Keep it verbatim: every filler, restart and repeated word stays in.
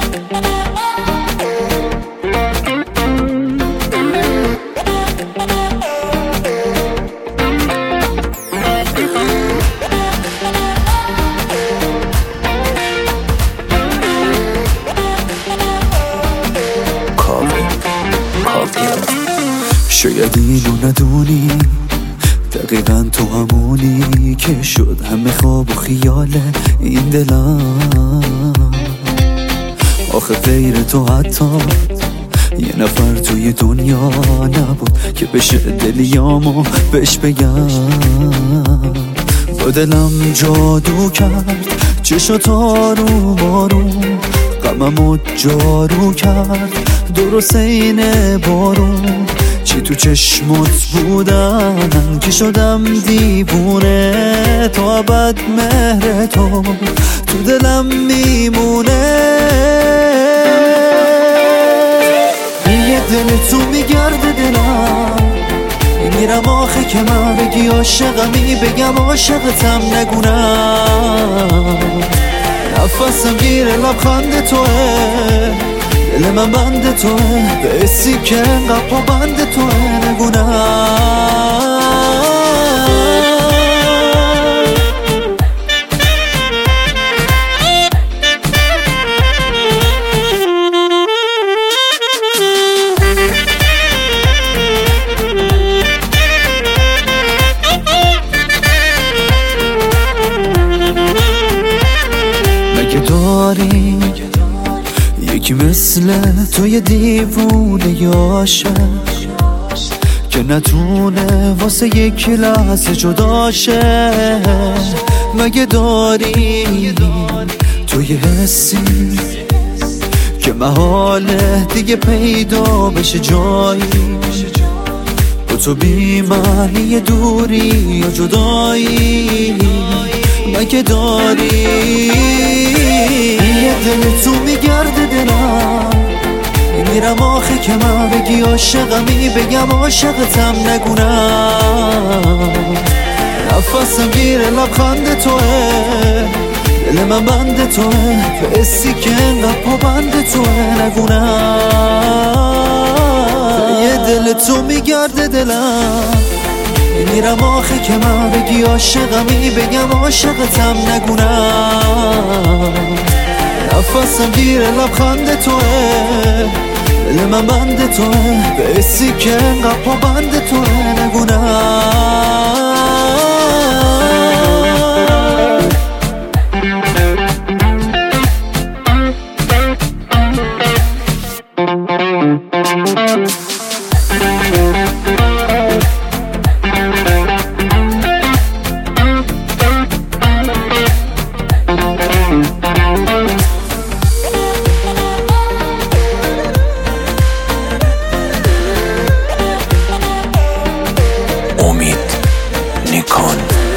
شاید اینو ندونی دقیقا تو همونی که شد همه خواب و خیال این دلم. آخه غیر تو حتی یه نفر توی دنیا نبود که بشه دلیامو بهش بگم. با دلم جادو کرد چشات آروم آروم، غممو جارو کرد درست این بارون. چی تو چشمت بودن که شدم دیوونه، تا ابد مهر تو تو دلم میمونه. یه دل تو میگرده دلم، میرم آخه که من بگی عاشقمی بگم عاشقتم نگونم. نفسم گیره لبخند توه، دل من بند توه، به اسی که انقدر پا بند توه نگونم. مگه داری یکی مثل توی دیوونه یاشه که نتونه واسه یک لحظه جداشه؟ مگه داری توی حسی که محاله دیگه پیدا بشه جایی؟ با تو بی معنی دوری یا جدایی؟ مگه داری یه دل تو میگرده دلم، میرم آخه که من بگی عاشقمی بگم عاشقتم نگونم. نفسم گیره لبخند توه، دل من بند توه، به اسی که انقدر پا بند توه نگونم. یه دل تو میگرده دلم، میرم آخه که من بگی عاشقمی بگم عاشقتم نگونم. نفسم گیره لبخند توه، دل من بند توه، به اسی که انقدر پا بند توه نگونم. امید نیکان.